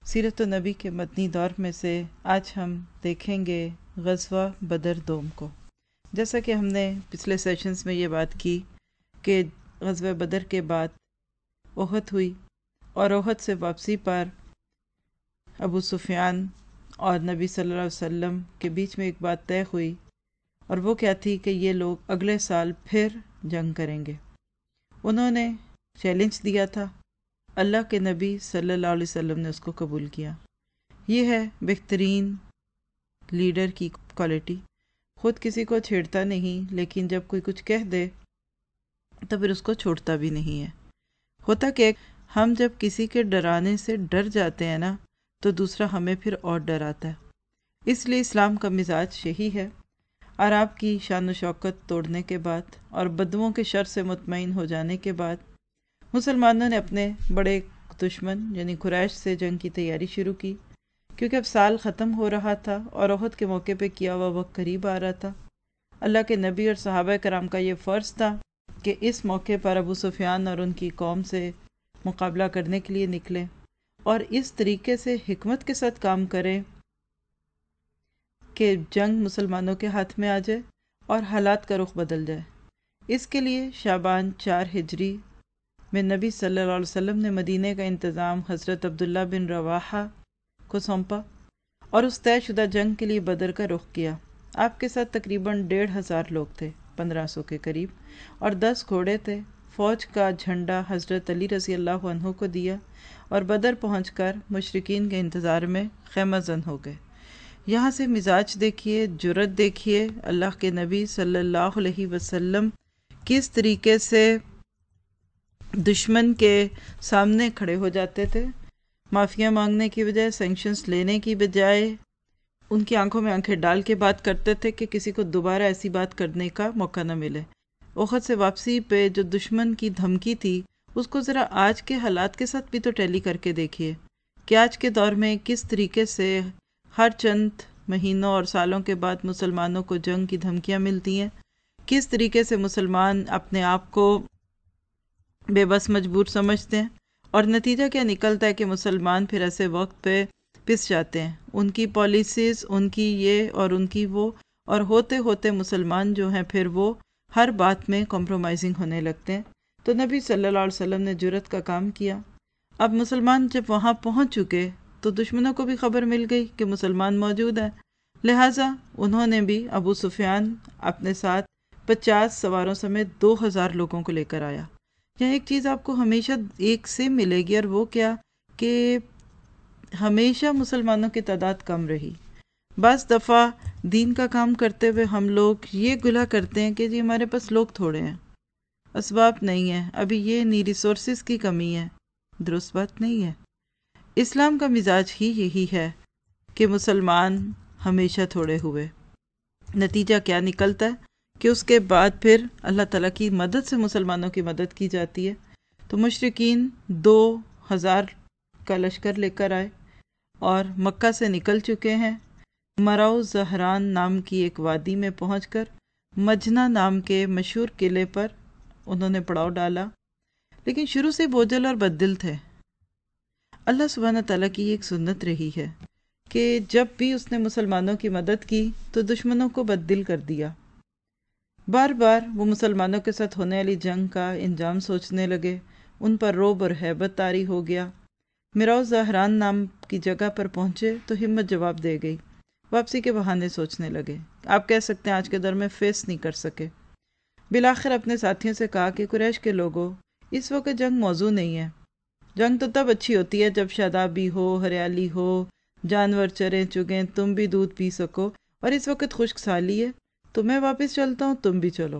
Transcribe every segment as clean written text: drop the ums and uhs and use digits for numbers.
سیرت النبی کے مدنی دور میں سے آج ہم دیکھیں گے غزوہ بدر دوم کو۔ جیسا کہ ہم نے پچھلے سیشنز میں یہ بات کی کہ غزوہ بدر کے بعد احد ہوئی اور احد سے واپسی پر ابو سفیان اور نبی صلی اللہ علیہ وسلم کے بیچ میں ایک بات طے ہوئی، اور وہ کیا تھی کہ یہ لوگ اگلے سال پھر جنگ کریں گے۔ انہوں نے چیلنج دیا تھا، اللہ کے نبی صلی اللہ علیہ وسلم نے اس کو قبول کیا۔ یہ ہے بہترین لیڈر کی کوالٹی، خود کسی کو چھیڑتا نہیں، لیکن جب کوئی کچھ کہہ دے تو پھر اس کو چھوڑتا بھی نہیں ہے۔ ہوتا کہ ہم جب کسی کے ڈرانے سے ڈر جاتے ہیں نا تو دوسرا ہمیں پھر اور ڈراتا ہے۔ اس لیے اسلام کا مزاج یہی ہے، اور آپ کی شان و شوکت توڑنے کے بعد اور بدوؤں کے شر سے مطمئن ہو جانے کے بعد مسلمانوں نے اپنے بڑے دشمن یعنی قریش سے جنگ کی تیاری شروع کی، کیونکہ اب سال ختم ہو رہا تھا اور احد کے موقع پہ کیا ہوا وقت قریب آ رہا تھا۔ اللہ کے نبی اور صحابہ کرام کا یہ فرض تھا کہ اس موقع پر ابو سفیان اور ان کی قوم سے مقابلہ کرنے کے لیے نکلیں اور اس طریقے سے حکمت کے ساتھ کام کریں کہ جنگ مسلمانوں کے ہاتھ میں آ جائے اور حالات کا رخ بدل جائے۔ اس کے لیے شعبان 4 ہجری میں نبی صلی اللہ علیہ وسلم نے مدینہ کا انتظام حضرت عبداللہ بن رواحہ کو سونپا اور اس طے شدہ جنگ کے لیے بدر کا رخ کیا۔ آپ کے ساتھ تقریباً 1,500 لوگ تھے، 1500 کے قریب، اور 10 گھوڑے تھے۔ فوج کا جھنڈا حضرت علی رضی اللہ عنہ کو دیا اور بدر پہنچ کر مشرکین کے انتظار میں خیمہ زن ہو گئے۔ یہاں سے مزاج دیکھیے، جرأت دیکھیے، اللہ کے نبی صلی اللہ علیہ وسلم کس طریقے سے دشمن کے سامنے کھڑے ہو جاتے تھے، معافیاں مانگنے کی بجائے، سینکشنز لینے کی بجائے ان کی آنکھوں میں آنکھیں ڈال کے بات کرتے تھے کہ کسی کو دوبارہ ایسی بات کرنے کا موقع نہ ملے۔ احد سے واپسی پہ جو دشمن کی دھمکی تھی اس کو ذرا آج کے حالات کے ساتھ بھی تو ٹیلی کر کے دیکھیے کہ آج کے دور میں کس طریقے سے ہر چند مہینوں اور سالوں کے بعد مسلمانوں کو جنگ کی دھمکیاں ملتی ہیں، کس طریقے سے مسلمان اپنے آپ کو بے بس مجبور سمجھتے ہیں، اور نتیجہ کیا نکلتا ہے کہ مسلمان پھر ایسے وقت پہ پس جاتے ہیں، ان کی پالیسیز، ان کی یہ اور ان کی وہ، اور ہوتے ہوتے مسلمان جو ہیں پھر وہ ہر بات میں کمپرومائزنگ ہونے لگتے ہیں۔ تو نبی صلی اللہ علیہ وسلم نے جرأت کا کام کیا۔ اب مسلمان جب وہاں پہنچ چکے تو دشمنوں کو بھی خبر مل گئی کہ مسلمان موجود ہیں، لہٰذا انہوں نے بھی ابو سفیان اپنے ساتھ 50 سواروں سمیت 2000 لوگوں کو لے کر آیا۔ یہاں ایک چیز آپ کو ہمیشہ ایک سے ملے گی، اور وہ کیا کہ ہمیشہ مسلمانوں کی تعداد کم رہی۔ بعض دفعہ دین کا کام کرتے ہوئے ہم لوگ یہ گلہ کرتے ہیں کہ جی ہمارے پاس لوگ تھوڑے ہیں، اسباب نہیں ہیں، ابھی یہ نہیں، ریسورسز کی کمی ہے۔ درست بات نہیں ہے۔ اسلام کا مزاج ہی یہی ہے کہ مسلمان ہمیشہ تھوڑے ہوئے، نتیجہ کیا نکلتا ہے کہ اس کے بعد پھر اللہ تعالیٰ کی مدد سے مسلمانوں کی مدد کی جاتی ہے۔ تو مشرکین 2000 کا لشکر لے کر آئے اور مکہ سے نکل چکے ہیں۔ مراؤ زہران نام کی ایک وادی میں پہنچ کر مجنہ نام کے مشہور قلعے پر انہوں نے پڑاؤ ڈالا، لیکن شروع سے بوجھل اور بددل تھے۔ اللہ سبحانہ تعالیٰ کی ایک سنت رہی ہے کہ جب بھی اس نے مسلمانوں کی مدد کی تو دشمنوں کو بددل کر دیا۔ بار بار وہ مسلمانوں کے ساتھ ہونے والی جنگ کا انجام سوچنے لگے، ان پر رعب اور ہیبت طاری ہو گیا۔ مراؤ زہران نام کی جگہ پر پہنچے تو ہمت جواب دے گئی، واپسی کے بہانے سوچنے لگے۔ آپ کہہ سکتے ہیں آج کے دور میں فیس نہیں کر سکے۔ بالآخر اپنے ساتھیوں سے کہا کہ قریش کے لوگوں، اس وقت جنگ موضوع نہیں ہے۔ جنگ تو تب اچھی ہوتی ہے جب شادابی ہو، ہریالی ہو، جانور چریں چگیں، تم بھی دودھ پی سکو، اور اس وقت خشک سالی ہے، تو میں واپس چلتا ہوں، تم بھی چلو۔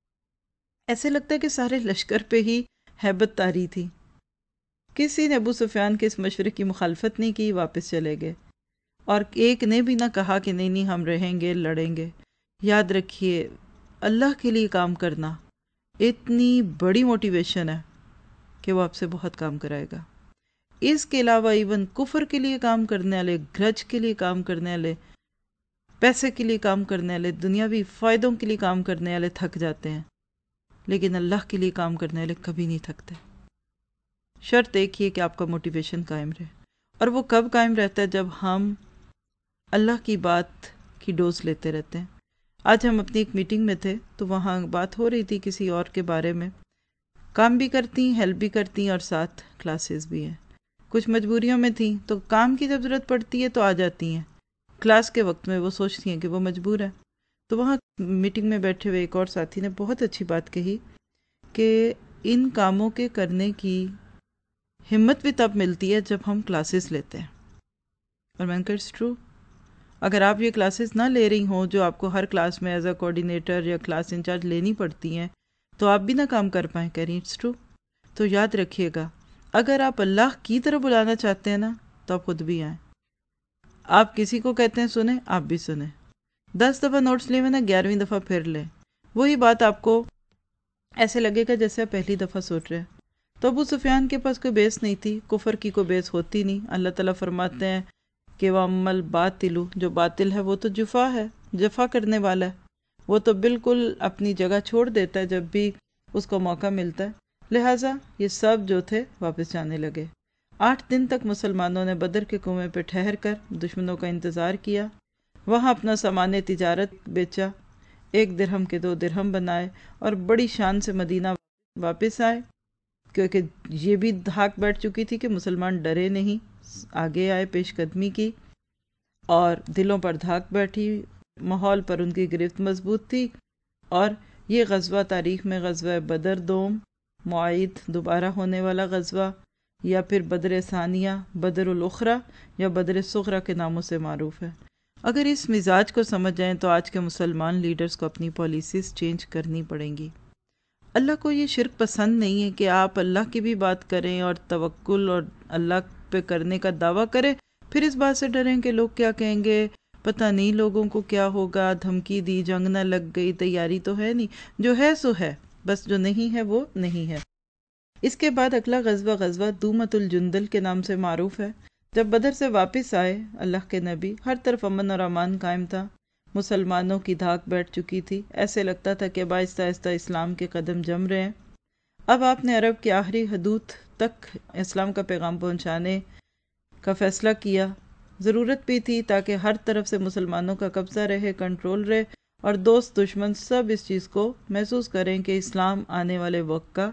ایسے لگتا ہے کہ سارے لشکر پہ ہی ہیبت طاری تھی۔ کسی نے ابو سفیان کے اس مشورے کی مخالفت نہیں کی، واپس چلے گئے، اور ایک نے بھی نہ کہا کہ نہیں نہیں ہم رہیں گے، لڑیں گے۔ یاد رکھیے، اللہ کے لیے کام کرنا اتنی بڑی موٹیویشن ہے کہ وہ آپ سے بہت کام کرائے گا۔ اس کے علاوہ ایون کفر کے لیے کام کرنے والے، گرج کے لیے کام کرنے والے، پیسے کے لیے کام کرنے والے، دنیاوی فائدوں کے لیے کام کرنے والے تھک جاتے ہیں، لیکن اللہ کے لیے کام کرنے والے کبھی نہیں تھکتے۔ شرط ایک ہی ہے کہ آپ کا موٹیویشن قائم رہے، اور وہ کب قائم رہتا ہے؟ جب ہم اللہ کی بات کی ڈوز لیتے رہتے ہیں۔ آج ہم اپنی ایک میٹنگ میں تھے تو وہاں بات ہو رہی تھی کسی اور کے بارے میں، کام بھی کرتی ہیں، ہیلپ بھی کرتی ہیں، اور ساتھ کلاسز بھی ہیں۔ کچھ مجبوریوں میں تھیں تو کام کی جب ضرورت پڑتی ہے تو آ جاتی ہیں، کلاس کے وقت میں وہ سوچتی ہیں کہ وہ مجبور ہے۔ تو وہاں میٹنگ میں بیٹھے ہوئے ایک اور ساتھی نے بہت اچھی بات کہی کہ ان کاموں کے کرنے کی ہمت بھی تب ملتی ہے جب ہم کلاسز لیتے ہیں۔ اور میں نے کہا اٹس ٹرو، اگر آپ یہ کلاسز نہ لے رہی ہوں جو آپ کو ہر کلاس میں ایز اے کوآرڈینیٹر یا کلاس انچارج لینی پڑتی ہیں، تو آپ بھی نہ کام کر پائیں۔ کہہ رہی اٹس ٹرو۔ تو یاد رکھیے گا، اگر آپ اللہ کی طرف بلانا چاہتے ہیں نا تو آپ خود بھی آئیں۔ آپ کسی کو کہتے ہیں سنیں، آپ بھی سنیں۔ 10 دفعہ نوٹس لیے ہوئے نا، 11ویں دفعہ پھر لیں، وہی بات آپ کو ایسے لگے گا جیسے آپ پہلی دفعہ سوچ رہے ہیں۔ تو ابو سفیان کے پاس کوئی بیس نہیں تھی، کفر کی کوئی بیس ہوتی نہیں۔ اللہ تعالیٰ فرماتے ہیں کہ وَأَمَّا الْبَاطِلُ، جو باطل ہے وہ تو جفا ہے، جفا کرنے والا ہے، وہ تو بالکل اپنی جگہ چھوڑ دیتا ہے جب بھی اس کو موقع ملتا ہے۔ لہٰذا یہ سب جو تھے واپس جانے لگے۔ 8 دن تک مسلمانوں نے بدر کے کنویں پہ ٹھہر کر دشمنوں کا انتظار کیا، وہاں اپنا سامان تجارت بیچا، 1 درہم کے 2 درہم بنائے، اور بڑی شان سے مدینہ واپس آئے، کیونکہ یہ بھی دھاک بیٹھ چکی تھی کہ مسلمان ڈرے نہیں، آگے آئے، پیش قدمی کی، اور دلوں پر دھاک بیٹھی، ماحول پر ان کی گرفت مضبوط تھی۔ اور یہ غزوہ تاریخ میں غزوہ بدر دوم، معید دوبارہ ہونے والا غزوہ، یا پھر بدر ثانیہ، بدر الاخرى یا بدر صغرى کے ناموں سے معروف ہے۔ اگر اس مزاج کو سمجھ جائیں تو آج کے مسلمان لیڈرز کو اپنی پالیسیز چینج کرنی پڑیں گی۔ اللہ کو یہ شرک پسند نہیں ہے کہ آپ اللہ کی بھی بات کریں اور توکل اور اللہ پہ کرنے کا دعویٰ کریں، پھر اس بات سے ڈریں کہ لوگ کیا کہیں گے، پتہ نہیں لوگوں کو کیا ہوگا، دھمکی دی، جنگ نہ لگ گئی، تیاری تو ہے نہیں، جو ہے سو ہے، بس جو نہیں ہے وہ نہیں ہے۔ اس کے بعد اگلا غزوہ دومت الجندل کے نام سے معروف ہے۔ جب بدر سے واپس آئے اللہ کے نبی، ہر طرف امن اور امان قائم تھا، مسلمانوں کی دھاک بیٹھ چکی تھی، ایسے لگتا تھا کہ اب آہستہ آہستہ اسلام کے قدم جم رہے ہیں۔ اب آپ نے عرب کی آخری حدود تک اسلام کا پیغام پہنچانے کا فیصلہ کیا۔ ضرورت بھی تھی تاکہ ہر طرف سے مسلمانوں کا قبضہ رہے، کنٹرول رہے، اور دوست دشمن سب اس چیز کو محسوس کریں کہ اسلام آنے والے وقت کا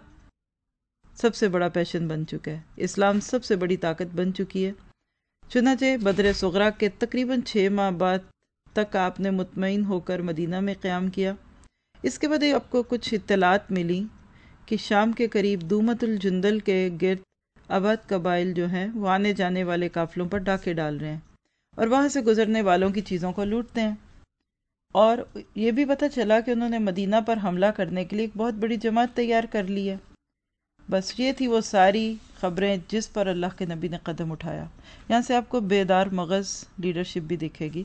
سب سے بڑا پیشن بن چکا ہے، اسلام سب سے بڑی طاقت بن چکی ہے۔ چنانچہ بدر صغریٰ کے تقریباً 6 ماہ بعد تک آپ نے مطمئن ہو کر مدینہ میں قیام کیا۔ اس کے بعد آپ کو کچھ اطلاعات ملی کہ شام کے قریب دومت الجندل کے گرد آباد قبائل جو ہیں وہ آنے جانے والے قافلوں پر ڈاکے ڈال رہے ہیں اور وہاں سے گزرنے والوں کی چیزوں کو لوٹتے ہیں۔ اور یہ بھی پتہ چلا کہ انہوں نے مدینہ پر حملہ کرنے کے لیے ایک بہت بڑی جماعت تیار کر لی ہے۔ بس یہ تھی وہ ساری خبریں جس پر اللہ کے نبی نے قدم اٹھایا۔ یہاں سے آپ کو بیدار مغز لیڈرشپ بھی دکھے گی۔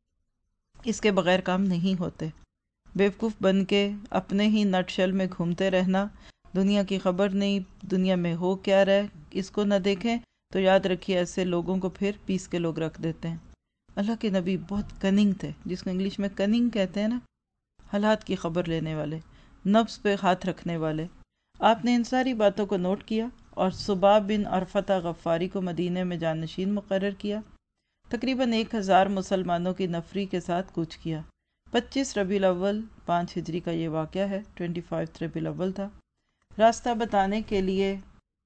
اس کے بغیر کام نہیں ہوتے۔ بیوقوف بن کے اپنے ہی نٹ شل میں گھومتے رہنا، دنیا کی خبر نہیں، دنیا میں ہو کیا رہے اس کو نہ دیکھیں، تو یاد رکھیے ایسے لوگوں کو پھر پیس کے لوگ رکھ دیتے ہیں۔ اللہ کے نبی بہت کننگ تھے، جس کو انگلش میں کننگ کہتے ہیں نا، حالات کی خبر لینے والے، نفس پہ ہاتھ رکھنے والے۔ آپ نے ان ساری باتوں کو نوٹ کیا اور صبا بن عرفہ غفاری کو مدینے میں جانشین مقرر کیا۔ تقریباً 1000 مسلمانوں کی نفری کے ساتھ کوچ کیا۔ 25 ربیع الاول 5 ہجری کا یہ واقعہ ہے، 25 ربیع الاول تھا۔ راستہ بتانے کے لیے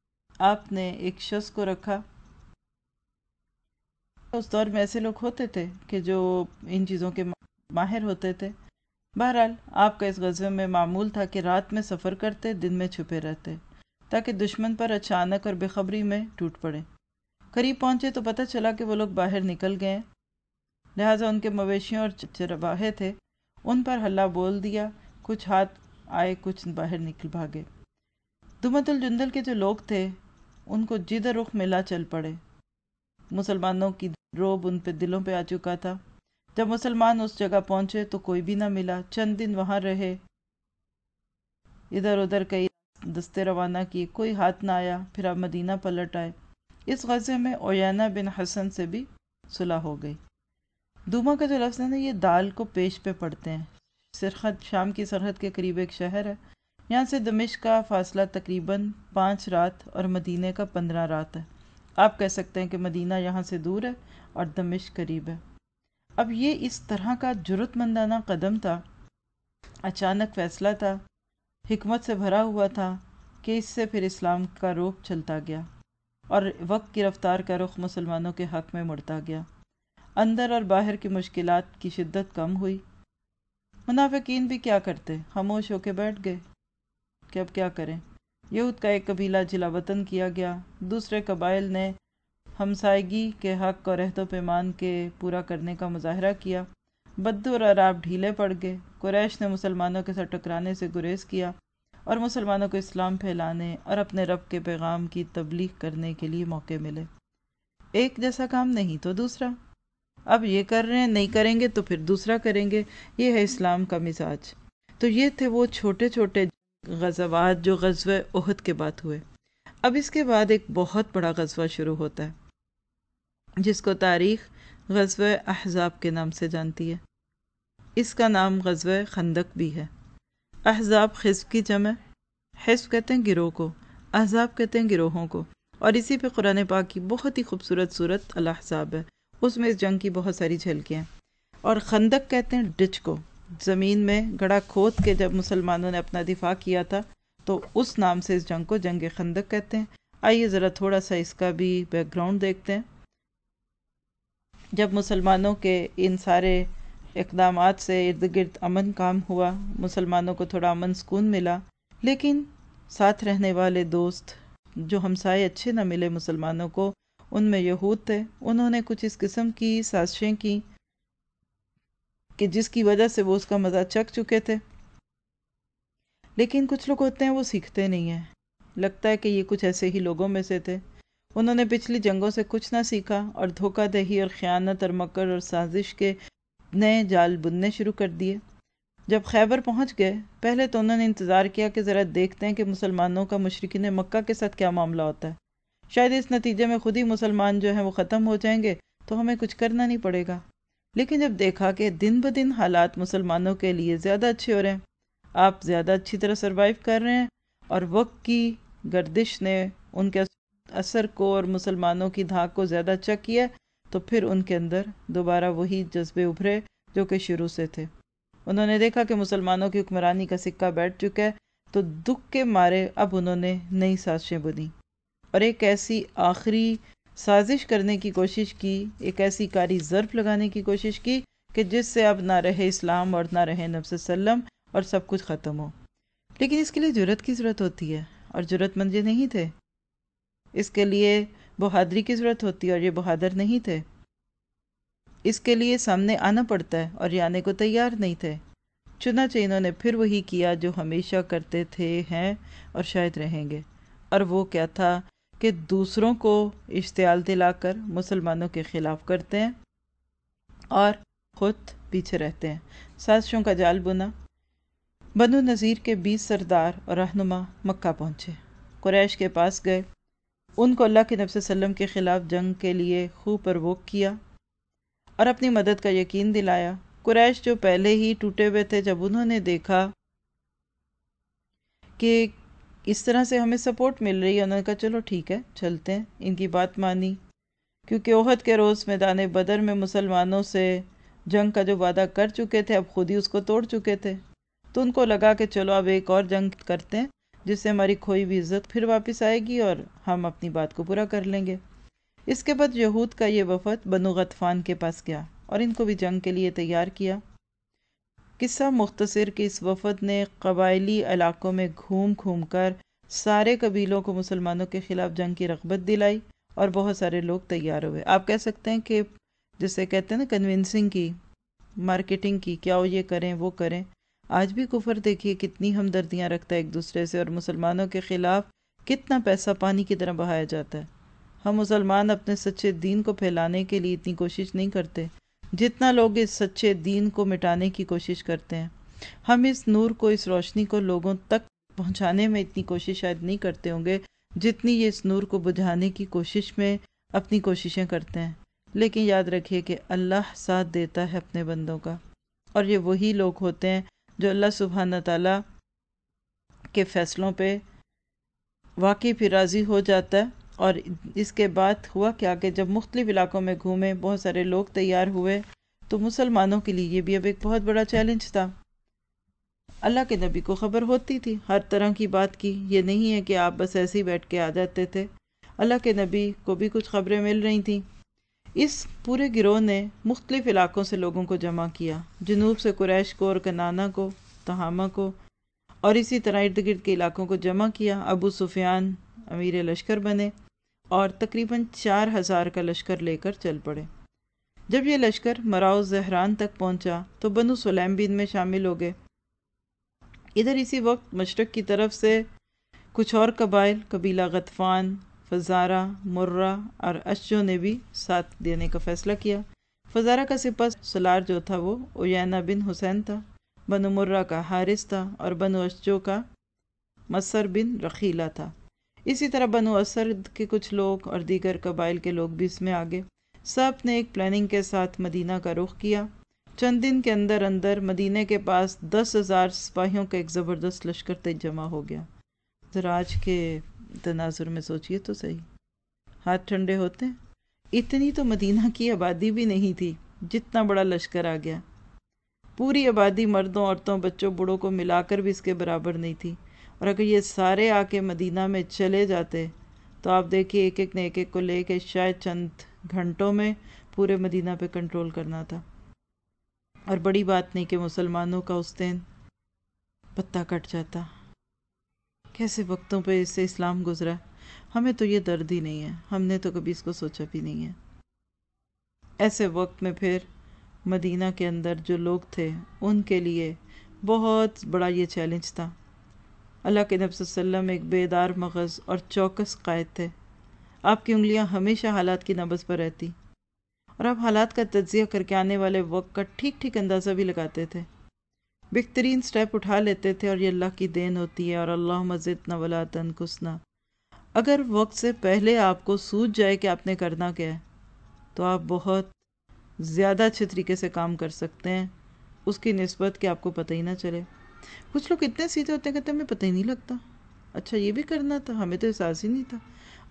آپ نے ایک شخص کو رکھا۔ اس دور میں ایسے لوگ ہوتے تھے کہ جو ان چیزوں کے ماہر ہوتے تھے۔ بہرحال آپ کا اس غزوے میں معمول تھا کہ رات میں سفر کرتے، دن میں چھپے رہتے، تاکہ دشمن پر اچانک اور بے خبری میں ٹوٹ پڑے۔ قریب پہنچے تو پتہ چلا کہ وہ لوگ باہر نکل گئے، لہٰذا ان کے مویشیوں اور چرواہے تھے، ان پر حلہ بول دیا، کچھ ہاتھ آئے، کچھ باہر نکل بھاگے۔ دومت الجندل کے جو لوگ تھے ان کو جدھر رخ ملا چل پڑے۔ مسلمانوں کی روب ان پہ دلوں پہ آ چکا تھا۔ جب مسلمان اس جگہ پہنچے تو کوئی بھی نہ ملا، چند دن وہاں رہے، ادھر ادھر کئی دستے روانہ کیے، کوئی ہاتھ نہ آیا، پھر آپ مدینہ پلٹ آئے۔ اس غزوے میں عیینہ بن حسن سے بھی صلح ہو گئی۔ دوما کا جو لفظ ہے نا، یہ دال کو پیش پہ پڑھتے ہیں۔ سرخط شام کی سرحد کے قریب ایک شہر ہے، یہاں سے دمشق کا فاصلہ تقریباً 5 رات اور مدینے کا 15 رات ہے۔ آپ کہہ سکتے ہیں کہ مدینہ یہاں سے دور ہے اور دمشق قریب ہے۔ اب یہ اس طرح کا جرأت مندانہ قدم تھا، اچانک فیصلہ تھا، حکمت سے بھرا ہوا تھا، کہ اس سے پھر اسلام کا رخ چلتا گیا اور وقت کی رفتار کا رخ مسلمانوں کے حق میں مڑتا گیا۔ اندر اور باہر کی مشکلات کی شدت کم ہوئی۔ منافقین بھی کیا کرتے، خاموش ہو کے بیٹھ گئے کہ اب کیا کریں۔ یہود کا ایک قبیلہ جلا وطن کیا گیا، دوسرے قبائل نے ہمسائیگی کے حق اور عہد و پیمان کے پورا کرنے کا مظاہرہ کیا۔ بدو اور عرب ڈھیلے پڑ گئے۔ قریش نے مسلمانوں کے ساتھ ٹکرانے سے گریز کیا اور مسلمانوں کو اسلام پھیلانے اور اپنے رب کے پیغام کی تبلیغ کرنے کے لیے موقع ملے۔ ایک جیسا کام نہیں تو دوسرا، اب یہ کر رہے ہیں، نہیں کریں گے تو پھر دوسرا کریں گے۔ یہ ہے اسلام کا مزاج۔ تو یہ تھے وہ چھوٹے چھوٹے غزوات جو غزوہ احد کے بعد ہوئے۔ اب اس کے بعد ایک بہت بڑا غزوہ شروع ہوتا ہے جس کو تاریخ غزوہ احزاب کے نام سے جانتی ہے۔ اس کا نام غزوہ خندق بھی ہے۔ احزاب حزب کی جمع، حزب کہتے ہیں گروہ کو، احزاب کہتے ہیں گروہوں کو، اور اسی پہ قرآن پاک کی بہت ہی خوبصورت سورت الاحزاب ہے، اس میں اس جنگ کی بہت ساری جھلکیاں۔ اور خندق کہتے ہیں ڈچ کو، زمین میں گڑھا کھود کے جب مسلمانوں نے اپنا دفاع کیا تھا تو اس نام سے اس جنگ کو جنگ خندق کہتے ہیں۔ آئیے ذرا تھوڑا سا اس کا بھی بیک گراؤنڈ دیکھتے ہیں۔ جب مسلمانوں کے ان سارے اقدامات سے ارد گرد امن کام ہوا، مسلمانوں کو تھوڑا امن سکون ملا، لیکن ساتھ رہنے والے دوست جو ہمسائے اچھے نہ ملے مسلمانوں کو، ان میں یہود تھے۔ انہوں نے کچھ اس قسم کی سازشیں کی کہ جس کی وجہ سے وہ اس کا مزہ چکھ چکے تھے، لیکن کچھ لوگ ہوتے ہیں وہ سیکھتے نہیں ہیں۔ لگتا ہے کہ یہ کچھ ایسے ہی لوگوں میں سے تھے۔ انہوں نے پچھلی جنگوں سے کچھ نہ سیکھا اور دھوکہ دہی اور خیانت اور مکر اور سازش کے نئے جال بننے شروع کر دیے۔ جب خیبر پہنچ گئے، پہلے تو انہوں نے انتظار کیا کہ ذرا دیکھتے ہیں کہ مسلمانوں کا مشرکین مکہ کے ساتھ کیا معاملہ ہوتا ہے، شاید اس نتیجے میں خود ہی مسلمان جو ہیں وہ ختم ہو جائیں گے تو ہمیں کچھ کرنا نہیں پڑے گا۔ لیکن جب دیکھا کہ دن بدن حالات مسلمانوں کے لیے زیادہ اچھے ہو رہے ہیں، آپ زیادہ اچھی طرح سروائیو کر رہے ہیں، اور وقت کی گردش نے ان کے اثر کو اور مسلمانوں کی دھاک کو زیادہ چک کیا، تو پھر ان کے اندر دوبارہ وہی جذبے ابھرے جو کہ شروع سے تھے۔ انہوں نے دیکھا کہ مسلمانوں کی حکمرانی کا سکہ بیٹھ چکا ہے، تو دکھ کے مارے اب انہوں نے نئی سازشیں بنی اور ایک ایسی آخری سازش کرنے کی کوشش کی، ایک ایسی کاری ضرب لگانے کی کوشش کی کہ جس سے اب نہ رہے اسلام اور نہ رہے نبی صلی اللہ علیہ وسلم اور سب کچھ ختم ہو۔ لیکن اس کے لیے جرأت کی ضرورت ہوتی ہے، اور جرأت مند یہ نہیں تھے۔ اس کے لیے بہادری کی ضرورت ہوتی ہے، اور یہ بہادر نہیں تھے۔ اس کے لیے سامنے آنا پڑتا ہے، اور یہ آنے کو تیار نہیں تھے۔ چنانچہ انہوں نے پھر وہی کیا جو ہمیشہ کرتے تھے، ہیں اور شاید رہیں گے، اور وہ کیا تھا کہ دوسروں کو اشتعال دلا کر مسلمانوں کے خلاف کرتے ہیں اور خود پیچھے رہتے ہیں۔ سازشوں کا جال بنا۔ بنو نذیر کے 20 سردار اور رہنما مکہ پہنچے، قریش کے پاس گئے، ان کو اللہ کے نبی صلی اللہ علیہ وسلم کے خلاف جنگ کے لیے خوب پرووک کیا اور اپنی مدد کا یقین دلایا۔ قریش جو پہلے ہی ٹوٹے ہوئے تھے، جب انہوں نے دیکھا کہ اس طرح سے ہمیں سپورٹ مل رہی ہے، انہوں نے کہا چلو ٹھیک ہے چلتے ہیں۔ ان کی بات مانی، کیونکہ احد کے روز میدان بدر میں مسلمانوں سے جنگ کا جو وعدہ کر چکے تھے، اب خود ہی اس کو توڑ چکے تھے، تو ان کو لگا کہ چلو اب ایک اور جنگ کرتے ہیں جس سے ہماری کھوئی ہوئی عزت پھر واپس آئے گی اور ہم اپنی بات کو پورا کر لیں گے۔ اس کے بعد یہود کا یہ وفد بنو غطفان کے پاس گیا اور ان کو بھی جنگ کے لیے تیار کیا۔ قصہ مختصر کہ اس وفد نے قبائلی علاقوں میں گھوم گھوم کر سارے قبیلوں کو مسلمانوں کے خلاف جنگ کی رغبت دلائی اور بہت سارے لوگ تیار ہوئے۔ آپ کہہ سکتے ہیں کہ جسے کہتے ہیں نا کنونسنگ کی، مارکیٹنگ کی، کیا وہ یہ کریں وہ کریں۔ آج بھی کفر دیکھیے کتنی ہمدردیاں رکھتا ہے ایک دوسرے سے، اور مسلمانوں کے خلاف کتنا پیسہ پانی کی طرح بہایا جاتا ہے۔ ہم مسلمان اپنے سچے دین کو پھیلانے کے لیے اتنی کوشش نہیں کرتے جتنا لوگ اس سچے دین کو مٹانے کی کوشش کرتے ہیں۔ ہم اس نور کو، اس روشنی کو لوگوں تک پہنچانے میں اتنی کوشش شاید نہیں کرتے ہوں گے جتنی یہ اس نور کو بجھانے کی کوشش میں اپنی کوششیں کرتے ہیں۔ لیکن یاد رکھیے کہ اللہ ساتھ دیتا ہے اپنے بندوں کا، اور یہ وہی لوگ ہوتے ہیں جو اللہ سبحانہ تعالیٰ کے فیصلوں پہ واقعی پھر راضی ہو جاتا ہے اور اس کے بعد ہوا کیا کہ جب مختلف علاقوں میں گھومے، بہت سارے لوگ تیار ہوئے، تو مسلمانوں کے لیے یہ بھی اب ایک بہت بڑا چیلنج تھا۔ اللہ کے نبی کو خبر ہوتی تھی ہر طرح کی بات کی، یہ نہیں ہے کہ آپ بس ایسے ہی بیٹھ کے آ جاتے تھے، اللہ کے نبی کو بھی کچھ خبریں مل رہی تھیں۔ اس پورے گروہ نے مختلف علاقوں سے لوگوں کو جمع کیا، جنوب سے قریش کو اور کنانہ کو، تہامہ کو، اور اسی طرح ارد گرد کے علاقوں کو جمع کیا۔ ابو سفیان امیر لشکر بنے اور تقریباً 4000 کا لشکر لے کر چل پڑے۔ جب یہ لشکر مراؤ زہران تک پہنچا تو بنو سلیم بھی ان میں شامل ہو گئے۔ ادھر اسی وقت مشرق کی طرف سے کچھ اور قبائل، قبیلہ غطفان، فزارہ، مرہ اور اشجو نے بھی ساتھ دینے کا فیصلہ کیا۔ فزارہ کا سپہ سالار جو تھا وہ عیینہ بن حسین تھا، بنو مرہ کا حارث تھا، اور بنو اشجو کا مصر بن رخیلہ تھا۔ اسی طرح بنو اسد کے کچھ لوگ اور دیگر قبائل کے لوگ بھی اس میں آگے۔ سب نے ایک پلاننگ کے ساتھ مدینہ کا رخ کیا۔ چند دن کے اندر اندر مدینہ کے پاس 10,000 سپاہیوں کا ایک زبردست لشکر تک جمع ہو گیا۔ ذرا آج کے تناظر میں سوچئے تو صحیح، ہاتھ ٹھنڈے ہوتے ہیں۔ اتنی تو مدینہ کی آبادی بھی نہیں تھی جتنا بڑا لشکر آ گیا۔ پوری آبادی مردوں، عورتوں، بچوں، بوڑھوں کو ملا کر بھی اس کے برابر نہیں تھی، اور اگر یہ سارے آ کے مدینہ میں چلے جاتے تو آپ دیکھیے ایک ایک نے ایک ایک کو لے کے شاید چند گھنٹوں میں پورے مدینہ پہ کنٹرول کرنا تھا۔ اور بڑی بات نہیں کہ مسلمانوں کا اس دن پتہ کٹ جاتا۔ کیسے وقتوں پہ اس سے اسلام گزرا، ہمیں تو یہ درد ہی نہیں ہے، ہم نے تو کبھی اس کو سوچا بھی نہیں ہے۔ ایسے وقت میں پھر مدینہ کے اندر جو لوگ تھے ان کے لیے بہت بڑا یہ چیلنج تھا۔ اللہ کے نبی صلی اللہ علیہ وسلم ایک بیدار مغز اور چوکس قائد تھے۔ آپ کی انگلیاں ہمیشہ حالات کی نبض پر رہتی، اور آپ حالات کا تجزیہ کر کے آنے والے وقت کا ٹھیک ٹھیک اندازہ بھی لگاتے تھے، بہترین سٹیپ اٹھا لیتے تھے، اور یہ اللہ کی دین ہوتی ہے، اور اللہم زدنا ولا تنقصنا۔ اگر وقت سے پہلے آپ کو سوجھ جائے کہ آپ نے کرنا کیا ہے تو آپ بہت زیادہ اچھے طریقے سے کام کر سکتے ہیں اس کی نسبت کہ آپ کو پتہ ہی نہ چلے۔ کچھ لوگ اتنے سیدھے ہوتے ہیں، کہتے ہیں ہمیں پتہ ہی نہیں لگتا، اچھا یہ بھی کرنا تھا، ہمیں تو احساس ہی نہیں تھا۔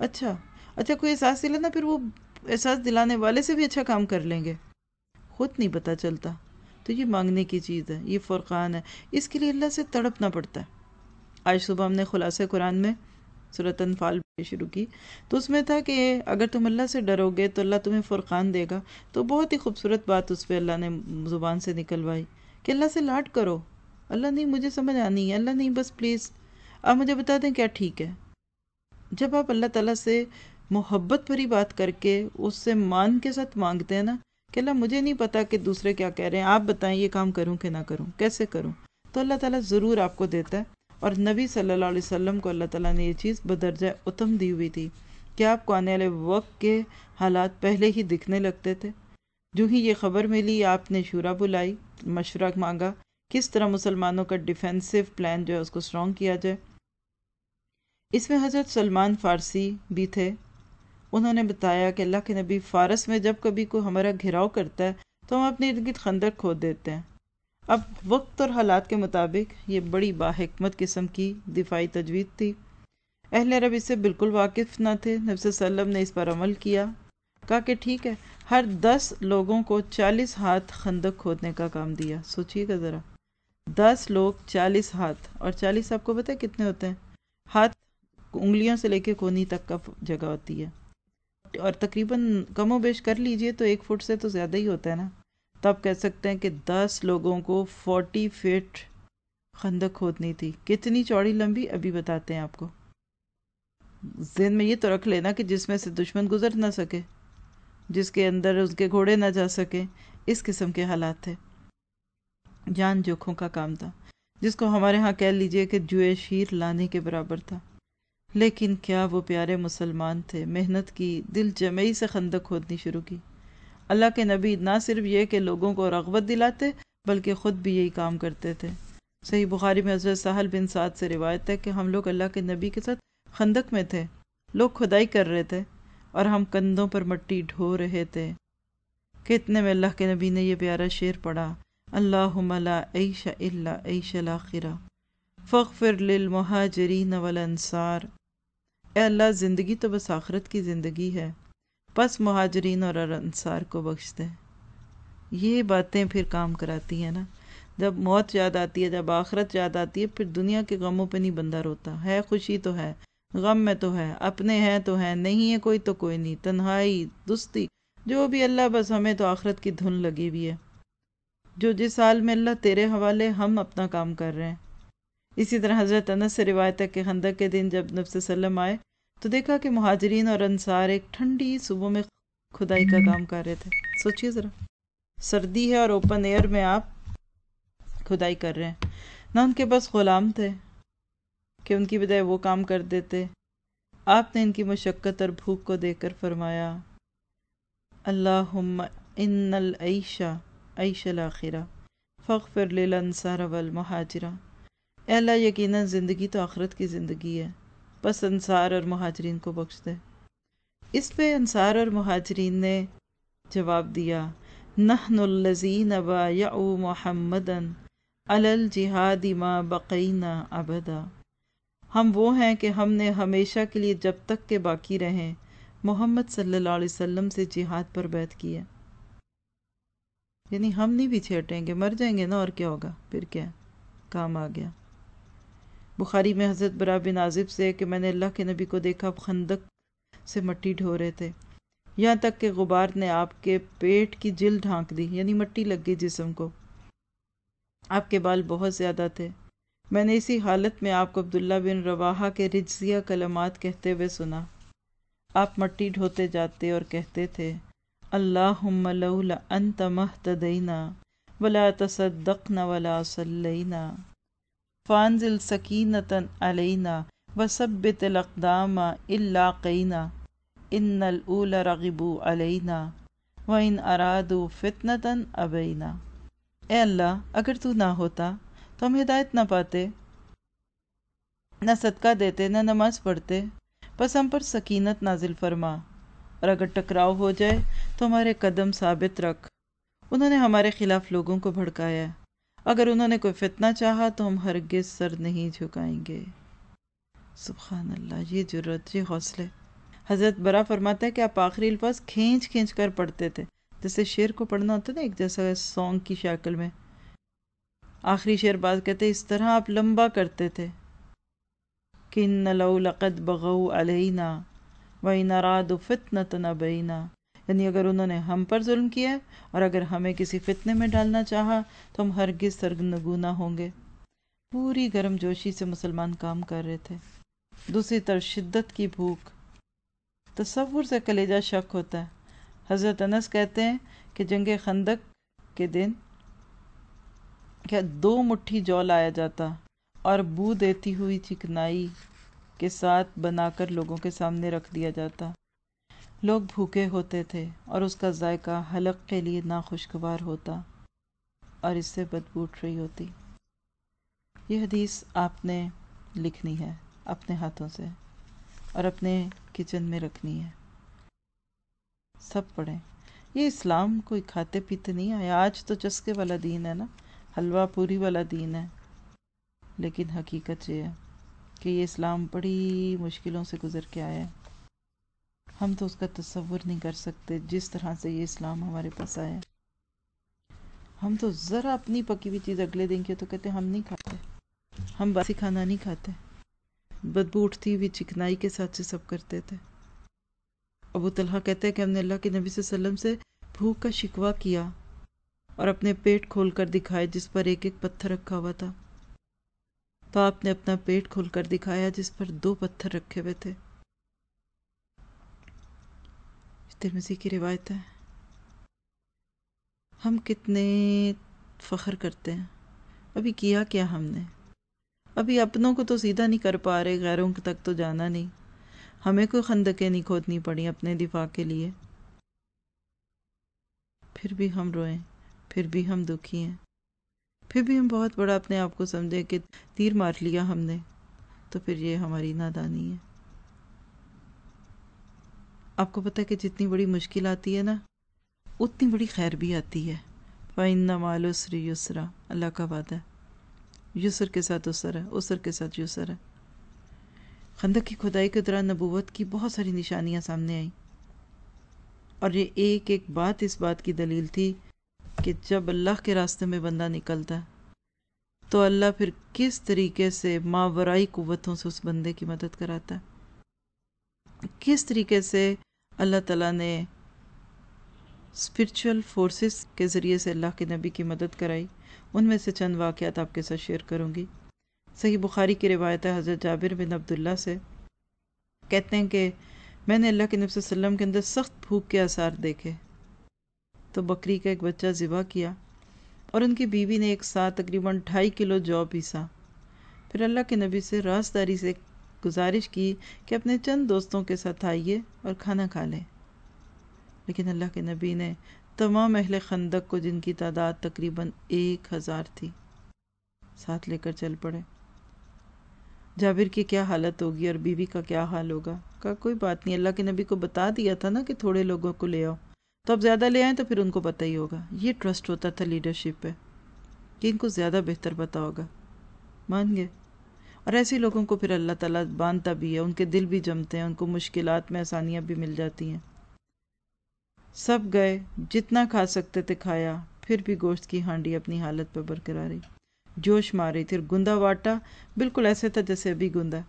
اچھا کوئی احساس دلانا، پھر وہ احساس دلانے والے سے بھی اچھا کام کر لیں گے، خود نہیں پتہ چلتا۔ تو یہ مانگنے کی چیز ہے، یہ فرقان ہے، اس کے لیے اللہ سے تڑپنا پڑتا ہے۔ آج صبح ہم نے خلاصہ قرآن میں سورۃ انفال شروع کی، تو اس میں تھا کہ اگر تم اللہ سے ڈرو گے تو اللہ تمہیں فرقان دے گا۔ تو بہت ہی خوبصورت بات اس پہ اللہ نے زبان سے نکلوائی کہ اللہ سے لاڈ کرو، اللہ نہیں مجھے سمجھ آنی ہے، اللہ نہیں بس پلیز آپ مجھے بتا دیں کیا ٹھیک ہے۔ جب آپ اللہ تعالیٰ سے محبت بھری بات کر کے اس سے مان کے ساتھ مانگتے ہیں نا کہ اللہ مجھے نہیں پتا کہ دوسرے کیا کہہ رہے ہیں، آپ بتائیں یہ کام کروں کہ نہ کروں، کیسے کروں، تو اللہ تعالیٰ ضرور آپ کو دیتا ہے۔ اور نبی صلی اللہ علیہ وسلم کو اللہ تعالیٰ نے یہ چیز بدرجہ اتم دی ہوئی تھی کہ آپ کو آنے والے وقت کے حالات پہلے ہی دکھنے لگتے تھے۔ جو ہی یہ خبر ملی آپ نے شورا بلائی، مشورہ مانگا کس طرح مسلمانوں کا ڈیفینسو پلان جو ہے اس کو اسٹرانگ کیا جائے۔ اس میں حضرت سلمان فارسی بھی تھے، انہوں نے بتایا کہ اللہ کے نبی فارس میں جب کبھی کوئی ہمارا گھراؤ کرتا ہے تو ہم اپنے ارد گرد خندق کھود دیتے ہیں۔ اب وقت اور حالات کے مطابق یہ بڑی باحکمت قسم کی دفاعی تجویز تھی۔ اہل عرب اس سے بالکل واقف نہ تھے، نبی صلی اللہ علیہ وسلم نے اس پر عمل کیا، کہا کہ ٹھیک ہے، ہر 10 لوگوں کو 40 ہاتھ خندق کھودنے کا کام دیا۔ سوچئے گا ذرا، 10 لوگ 40 ہاتھ، اور 40 آپ کو پتہ ہے کتنے ہوتے ہیں؟ ہاتھ انگلیوں سے لے کے کونی تک کا جگہ ہوتی ہے، اور تقریباً کم و بیش کر لیجئے تو 1 فٹ سے تو زیادہ ہی ہوتا ہے نا۔ تو آپ کہہ سکتے ہیں کہ 10 لوگوں کو 40 فٹ خندق کھودنی تھی۔ کتنی چوڑی لمبی ابھی بتاتے ہیں آپ کو۔ ذہن میں یہ تو رکھ لینا کہ جس میں سے دشمن گزر نہ سکے، جس کے اندر اس کے گھوڑے نہ جا سکے، اس قسم کے حالات تھے، جان جوکھوں کا کام تھا، جس کو ہمارے ہاں کہہ لیجئے کہ جوئے شیر لانے کے برابر تھا۔ لیکن کیا وہ پیارے مسلمان تھے، محنت کی، دل جمعی سے خندق کھودنی شروع کی۔ اللہ کے نبی نہ صرف یہ کہ لوگوں کو رغبت دلاتے بلکہ خود بھی یہی کام کرتے تھے۔ صحیح بخاری میں حضرت سہل بن سعد سے روایت ہے کہ ہم لوگ اللہ کے نبی کے ساتھ خندق میں تھے، لوگ کھدائی کر رہے تھے اور ہم کندھوں پر مٹی ڈھو رہے تھے کہ اتنے میں اللہ کے نبی نے یہ پیارا شعر پڑھا، اللہم لا عیش الا عیش الاخرہ فاغفر للمہاجرین والانصار اے اللہ زندگی تو بس آخرت کی زندگی ہے، بس مہاجرین اور انصار کو بخش دے۔ یہ باتیں پھر کام کراتی ہیں نا، جب موت یاد آتی ہے، جب آخرت یاد آتی ہے، پھر دنیا کے غموں پہ نہیں بندہ روتا ہے، خوشی تو ہے، غم میں تو ہے، اپنے ہیں تو ہیں، نہیں ہے کوئی تو کوئی نہیں، تنہائی، دستی، جو بھی اللہ، بس ہمیں تو آخرت کی دھن لگی ہوئی ہے، جو جس حال میں اللہ تیرے حوالے، ہم اپنا کام کر رہے ہیں۔ اسی طرح حضرت انس سے روایت ہے کہ خندق کے دن جب نبی صلی اللہ علیہ وسلم آئے تو دیکھا کہ مہاجرین اور انصار ایک ٹھنڈی صبح میں کھدائی کا کام کر رہے تھے۔ سوچئے ذرا، سردی ہے اور اوپن ایئر میں آپ کھدائی کر رہے ہیں، نہ ان کے پاس غلام تھے کہ ان کی بجائے وہ کام کر دیتے۔ آپ نے ان کی مشقت اور بھوک کو دیکھ کر فرمایا، اللہم ان العیش عیش الاخرہ فاغفر للانصار والمہاجرہ۔ اے اللہ یقیناً زندگی تو آخرت کی زندگی ہے، بس انصار اور مہاجرین کو بخش دے۔ اس پہ انصار اور مہاجرین نے جواب دیا، نحن الذین بایعوا محمدا علی الجہاد ما بقینا ابدا۔ ہم وہ ہیں کہ ہم نے ہمیشہ کے لیے جب تک کہ باقی رہیں محمد صلی اللہ علیہ وسلم سے جہاد پر بیعت کی ہے۔ یعنی ہم نہیں پیچھے ہٹیں گے، مر جائیں گے نا، اور کیا ہوگا، پھر کیا کام آ گیا۔ بخاری میں حضرت برا بن عازب سے کہ میں نے اللہ کے نبی کو دیکھا خندق سے مٹی ڈھو رہے تھے، یہاں تک کہ غبار نے آپ کے پیٹ کی جلد ڈھانک دی، یعنی مٹی لگ گئی جسم کو۔ آپ کے بال بہت زیادہ تھے۔ میں نے اسی حالت میں آپ کو عبداللہ بن رواحہ کے رجزیہ کلمات کہتے ہوئے سنا۔ آپ مٹی ڈھوتے جاتے اور کہتے تھے، اللہم لولا انت مہتدینا ولا تصدقنا ولا صلینا فانزل سکینتا علینا وثبت الاقدام الا قینا ان الاولی رغبوا علینا وان ارادوا فتنتا ابینا۔ اے اللہ اگر تو نہ ہوتا تو ہم ہدایت نہ پاتے، نہ صدقہ دیتے، نہ نماز پڑھتے، بس ہم پر سکینت نازل فرما، اور اگر ٹکراؤ ہو جائے تو ہمارے قدم ثابت رکھ۔ انہوں نے ہمارے خلاف لوگوں کو بھڑکایا ہے، اگر انہوں نے کوئی فتنہ چاہا تو ہم ہرگز سر نہیں جھکائیں گے۔ سبحان اللہ، یہ جرأت، یہ حوصلے۔ حضرت برا فرماتا ہے کہ آپ آخری الفاظ کھینچ کھینچ کر پڑھتے تھے، جیسے شعر کو پڑھنا ہوتا ہے نا، ایک جیسا سانگ کی شکل میں۔ آخری شعر بعد کہتے ہیں اس طرح آپ لمبا کرتے تھے کہ ان لو لقد بغوا علینا وان ارادوا فتنة ابینا، یعنی اگر انہوں نے ہم پر ظلم کیا ہے اور اگر ہمیں کسی فتنے میں ڈالنا چاہا تو ہم ہرگز سرنگو نہ ہوں گے۔ پوری گرم جوشی سے مسلمان کام کر رہے تھے، دوسری طرف شدت کی بھوک، تصور سے کلیجہ شک ہوتا ہے۔ حضرت انس کہتے ہیں کہ جنگ خندق کے دن کیا 2 مٹھی جو لایا جاتا اور بو دیتی ہوئی چکنائی کے ساتھ بنا کر لوگوں کے سامنے رکھ دیا جاتا۔ لوگ بھوکے ہوتے تھے اور اس کا ذائقہ حلق کے لیے ناخوشگوار ہوتا اور اس سے بدبو اٹھ رہی ہوتی۔ یہ حدیث آپ نے لکھنی ہے اپنے ہاتھوں سے اور اپنے کچن میں رکھنی ہے، سب پڑھیں۔ یہ اسلام کوئی کھاتے پیتے نہیں آیا، آج تو چسکے والا دین ہے نا، حلوہ پوری والا دین ہے، لیکن حقیقت یہ ہے کہ یہ اسلام بڑی مشکلوں سے گزر کے آیا ہے۔ ہم تو اس کا تصور نہیں کر سکتے جس طرح سے یہ اسلام ہمارے پاس آیا۔ ہم تو ذرا اپنی پکی ہوئی چیز اگلے دن کی تو کہتے ہیں ہم نہیں کھاتے، ہم باسی کھانا نہیں کھاتے، بدبو اٹھتی ہوئی چکنائی کے ساتھ سے سب کرتے تھے۔ ابو طلحہ کہتے ہیں کہ ہم نے اللہ کے نبی صلی اللہ علیہ وسلم سے بھوک کا شکوہ کیا اور اپنے پیٹ کھول کر دکھائے جس پر ایک ایک پتھر رکھا ہوا تھا، تو آپ نے اپنا پیٹ کھول کر دکھایا جس پر 2 پتھر رکھے ہوئے تھے۔ ترمذی کی روایت ہے۔ ہم کتنے فخر کرتے ہیں، ابھی کیا کیا ہم نے، ابھی اپنوں کو تو سیدھا نہیں کر پا رہے، غیروں تک تو جانا نہیں، ہمیں کوئی خندقیں نہیں کھودنی پڑی اپنے دفاع کے لیے، پھر بھی ہم روئیں، پھر بھی ہم دکھی ہیں، پھر بھی ہم بہت بڑا اپنے آپ کو سمجھیں کہ تیر مار لیا ہم نے، تو پھر یہ ہماری نادانی ہے۔ آپ کو پتہ ہے کہ جتنی بڑی مشکل آتی ہے نا اتنی بڑی خیر بھی آتی ہے۔ فَإِنَّ مَعَ الْعُسْرِ يُسْرًا، اللہ کا وعدہ ہے، یسر کے ساتھ عسر ہے، عسر کے ساتھ یسر ہے۔ خندق کی کھدائی کے دوران نبوت کی بہت ساری نشانیاں سامنے آئیں، اور یہ ایک ایک بات اس بات کی دلیل تھی کہ جب اللہ کے راستے میں بندہ نکلتا تو اللہ پھر کس طریقے سے ماورائی قوتوں سے اس بندے کی مدد کراتا ہے، کس طریقے سے اللہ تعالیٰ نے اسپرچول فورسز کے ذریعے سے اللہ کے نبی کی مدد کرائی۔ ان میں سے چند واقعات آپ کے ساتھ شیئر کروں گی۔ صحیح بخاری کی روایت ہے حضرت جابر بن عبداللہ سے، کہتے ہیں کہ میں نے اللہ کے نبی صلی اللہ علیہ وسلم کے اندر سخت بھوک کے آثار دیکھے تو بکری کا ایک بچہ ذبح کیا، اور ان کی بیوی نے ایک ساتھ تقریباً 2.5 کلو جو پیسا۔ پھر اللہ کے نبی سے رازداری سے گزارش کی کہ اپنے چند دوستوں کے ساتھ آئیے اور کھانا کھا لیں، لیکن اللہ کے نبی نے تمام اہل خندق کو، جن کی تعداد تقریباً 1000 تھی، ساتھ لے کر چل پڑے۔ جابر کی کیا حالت ہوگی اور بیوی کا کیا حال ہوگا؟ کہا کوئی بات نہیں، اللہ کے نبی کو بتا دیا تھا نا کہ تھوڑے لوگوں کو لے آؤ، تو اب زیادہ لے آئیں تو پھر ان کو پتہ ہی ہوگا۔ یہ ٹرسٹ ہوتا تھا لیڈرشپ پہ کہ ان کو زیادہ بہتر پتہ ہوگا، مان گئے۔ اور ایسے لوگوں کو پھر اللہ تعالیٰ باندھتا بھی ہے، ان کے دل بھی جمتے ہیں، ان کو مشکلات میں آسانیاں بھی مل جاتی ہیں۔ سب گئے، جتنا کھا سکتے تھے کھایا، پھر بھی گوشت کی ہانڈی اپنی حالت پہ برقرار رہی، جوش مار رہی تھی، گندا واٹا بالکل ایسے تھا جیسے ابھی گندا۔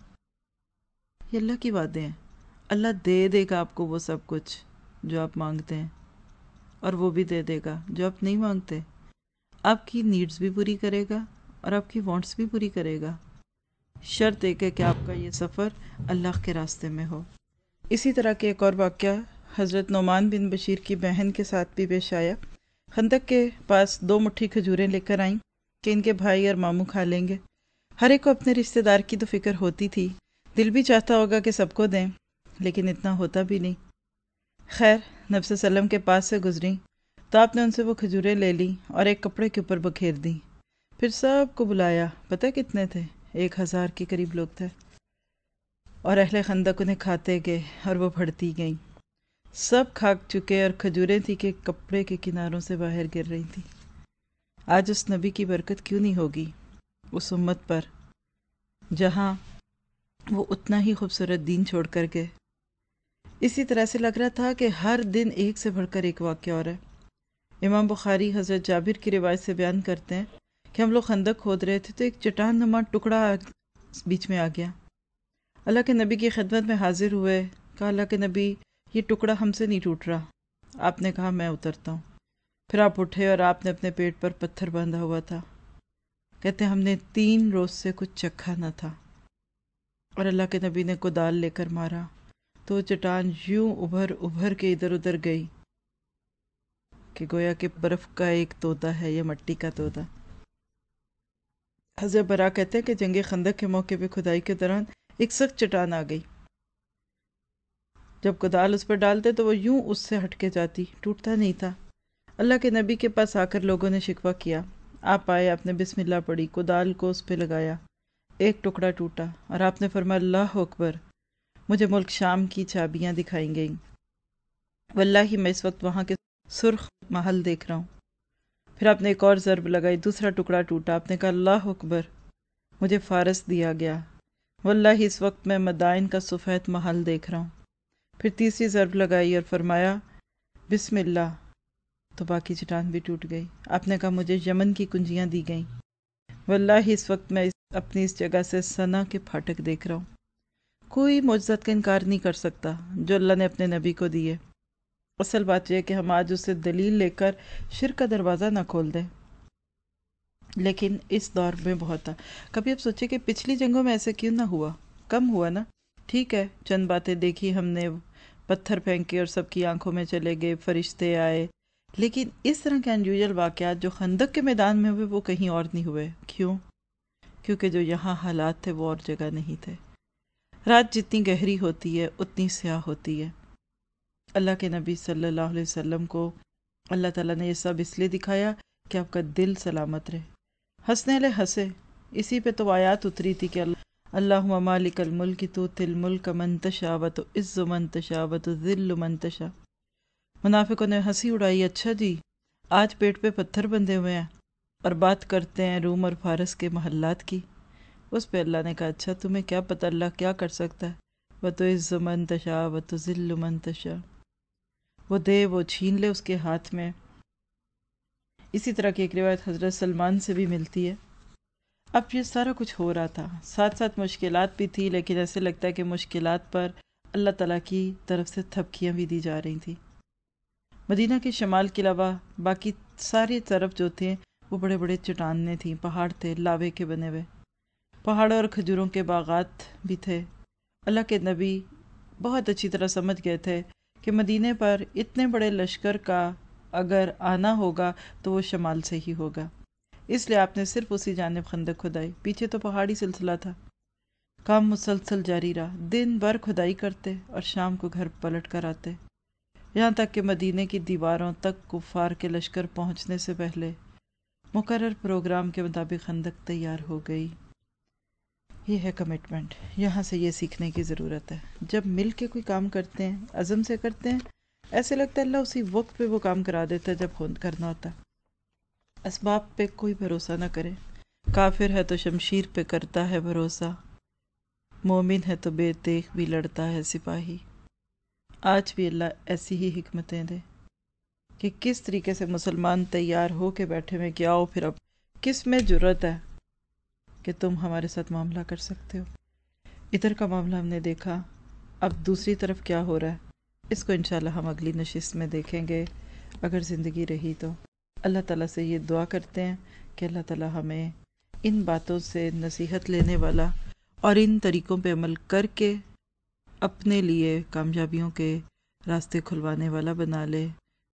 یہ اللہ کی باتیں ہیں، اللہ دے دے گا آپ کو وہ سب کچھ جو آپ مانگتے ہیں، اور وہ بھی دے دے گا جو آپ نہیں مانگتے۔ آپ کی نیڈز بھی پوری کرے گا اور آپ کی وانٹس بھی پوری کرے گا، شرط ایک ہے کہ آپ کا یہ سفر اللہ کے راستے میں ہو۔ اسی طرح کے ایک اور واقعہ حضرت نعمان بن بشیر کی بہن کے ساتھ بھی پیش آیا۔ خندق کے پاس 2 مٹھی کھجوریں لے کر آئیں کہ ان کے بھائی اور ماموں کھا لیں گے۔ ہر ایک کو اپنے رشتہ دار کی تو فکر ہوتی تھی، دل بھی چاہتا ہوگا کہ سب کو دیں، لیکن اتنا ہوتا بھی نہیں۔ خیر، نبی صلی اللہ علیہ وسلم کے پاس سے گزریں تو آپ نے ان سے وہ کھجوریں لے لیں اور ایک کپڑے کے اوپر بکھیر دیں، پھر سب کو بلایا۔ پتہ کتنے تھے؟ 1000 کے قریب لوگ تھے، اور اہل خندق انہیں کھاتے گئے اور وہ بڑھتی گئیں۔ سب کھا چکے اور کھجوریں تھی کہ کپڑے کے کناروں سے باہر گر رہی تھی۔ آج اس نبی کی برکت کیوں نہیں ہوگی اس امت پر، جہاں وہ اتنا ہی خوبصورت دین چھوڑ کر گئے۔ اسی طرح سے لگ رہا تھا کہ ہر دن ایک سے بڑھ کر ایک واقعہ اور ہے۔ امام بخاری حضرت جابر کی روایت سے بیان کرتے ہیں کہ ہم لوگ خندق کھود رہے تھے تو ایک چٹان نما ٹکڑا بیچ میں آ گیا۔ اللہ کے نبی کی خدمت میں حاضر ہوئے، کہا اللہ کے نبی یہ ٹکڑا ہم سے نہیں ٹوٹ رہا۔ آپ نے کہا میں اترتا ہوں۔ پھر آپ اٹھے اور آپ نے اپنے پیٹ پر پتھر باندھا ہوا تھا۔ کہتے ہیں ہم نے 3 روز سے کچھ چکھا نہ تھا، اور اللہ کے نبی نے کدال لے کر مارا تو وہ چٹان یوں ابھر ابھر کے ادھر ادھر گئی کہ گویا کہ برف کا ایک طوطا ہے یا مٹی کا طوطا۔ حضرت برا کہتے ہیں کہ جنگ خندق کے موقع پہ کھدائی کے دوران ایک سخت چٹان آ گئی، جب کدال اس پر ڈالتے تو وہ یوں اس سے ہٹ کے جاتی، ٹوٹتا نہیں تھا۔ اللہ کے نبی کے پاس آ کر لوگوں نے شکوہ کیا، آپ آئے، آپ نے بسم اللہ پڑھی، کدال کو اس پہ لگایا، ایک ٹکڑا ٹوٹا، اور آپ نے فرمایا اللہ اکبر، مجھے ملک شام کی چابیاں دکھائیں گئیں، واللہ میں اس وقت وہاں کے سرخ محل دیکھ رہا ہوں۔ پھر آپ نے ایک اور ضرب لگائی، دوسرا ٹکڑا ٹوٹا، آپ نے کہا اللہ اکبر، مجھے فارس دیا گیا، واللہ اس وقت میں مدائن کا سفید محل دیکھ رہا ہوں۔ پھر تیسری ضرب لگائی اور فرمایا بسم اللہ، تو باقی چٹان بھی ٹوٹ گئی۔ آپ نے کہا مجھے یمن کی کنجیاں دی گئیں، واللہ اس وقت میں اپنی اس جگہ سے سنا کے پھاٹک دیکھ رہا ہوں۔ کوئی معجزات کا انکار نہیں کر سکتا جو اللہ نے اپنے نبی کو دیے۔ اصل بات یہ ہے کہ ہم آج اسے دلیل لے کر شرک کا دروازہ نہ کھول دیں، لیکن اس دور میں بہت تھا۔ کبھی اب سوچے کہ پچھلی جنگوں میں ایسے کیوں نہ ہوا، کم ہوا نا۔ ٹھیک ہے، چند باتیں دیکھی ہم نے، پتھر پھینکے اور سب کی آنکھوں میں چلے گئے، فرشتے آئے، لیکن اس طرح کے انیوژل واقعات جو خندق کے میدان میں ہوئے وہ کہیں اور نہیں ہوئے۔ کیوں؟ کیونکہ جو یہاں حالات تھے وہ اور جگہ نہیں تھے۔ رات جتنی گہری ہوتی ہے اتنی سیاہ ہوتی ہے۔ اللہ کے نبی صلی اللہ علیہ وسلم کو اللہ تعالیٰ نے یہ سب اس لیے دکھایا کہ آپ کا دل سلامت رہے۔ ہنسنے والے ہنسے، اسی پہ تو آیات اتری تھی کہ اللہم مالک الملک تؤتی الملک من تشاء وتعز من تشاء وتذل من تشاء۔ منافقوں نے ہنسی اڑائی، اچھا جی آج پیٹ پہ پتھر بندھے ہوئے ہیں اور بات کرتے ہیں روم اور فارس کے محلات کی، اس پہ اللہ نے کہا اچھا تمہیں کیا پتہ اللہ کیا کر سکتا ہے، وَتُعِزُّ مَن تَشَاءُ وَتُذِلُّ مَن تَشَاءُ، وہ دے وہ چھین لے اس کے ہاتھ میں۔ اسی طرح کی ایک روایت حضرت سلمان سے بھی ملتی ہے۔ اب یہ سارا کچھ ہو رہا تھا، ساتھ ساتھ مشکلات بھی تھی، لیکن ایسے لگتا ہے کہ مشکلات پر اللہ تعالیٰ کی طرف سے تھپکیاں بھی دی جا رہی تھیں۔ مدینہ کے شمال کے علاوہ باقی ساری طرف جو تھے وہ بڑے بڑے چٹانیں تھیں، پہاڑ تھے لاوے کے بنے ہوئے، پہاڑوں اور کھجوروں کے باغات بھی تھے۔ اللہ کے نبی بہت اچھی طرح سمجھ گئے تھے کہ مدینے پر اتنے بڑے لشکر کا اگر آنا ہوگا تو وہ شمال سے ہی ہوگا، اس لیے آپ نے صرف اسی جانب خندق کھدائی، پیچھے تو پہاڑی سلسلہ تھا۔ کام مسلسل جاری رہا، دن بھر کھدائی کرتے اور شام کو گھر پلٹ کر آتے، یہاں تک کہ مدینے کی دیواروں تک کفار کے لشکر پہنچنے سے پہلے مقرر پروگرام کے مطابق خندق تیار ہو گئی۔ یہ ہے کمٹمنٹ، یہاں سے یہ سیکھنے کی ضرورت ہے۔ جب مل کے کوئی کام کرتے ہیں، عزم سے کرتے ہیں، ایسے لگتا ہے اللہ اسی وقت پہ وہ کام کرا دیتا ہے جب خود کرنا ہوتا ہے۔ اسباب پہ کوئی بھروسہ نہ کرے، کافر ہے تو شمشیر پہ کرتا ہے بھروسہ، مومن ہے تو بے دیکھ بھی لڑتا ہے سپاہی۔ آج بھی اللہ ایسی ہی حکمتیں دے کہ کس طریقے سے مسلمان تیار ہو کے بیٹھے ہوئے کہ آؤ پھر اب کس میں جرت ہے کہ تم ہمارے ساتھ معاملہ کر سکتے ہو۔ ادھر کا معاملہ ہم نے دیکھا، اب دوسری طرف کیا ہو رہا ہے اس کو انشاءاللہ ہم اگلی نشست میں دیکھیں گے اگر زندگی رہی تو۔ اللہ تعالیٰ سے یہ دعا کرتے ہیں کہ اللہ تعالیٰ ہمیں ان باتوں سے نصیحت لینے والا اور ان طریقوں پہ عمل کر کے اپنے لیے کامیابیوں کے راستے کھلوانے والا بنا لے۔